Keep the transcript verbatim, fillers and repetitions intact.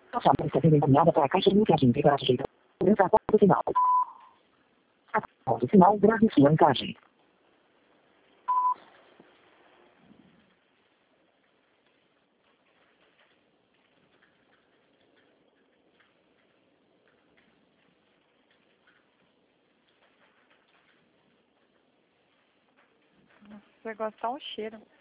A chave está sendo encaminhada para a caixa de mensagem para a direita. Dança a porta do sinal. Após o sinal, grave sua mensagem. Você vai gostar o cheiro.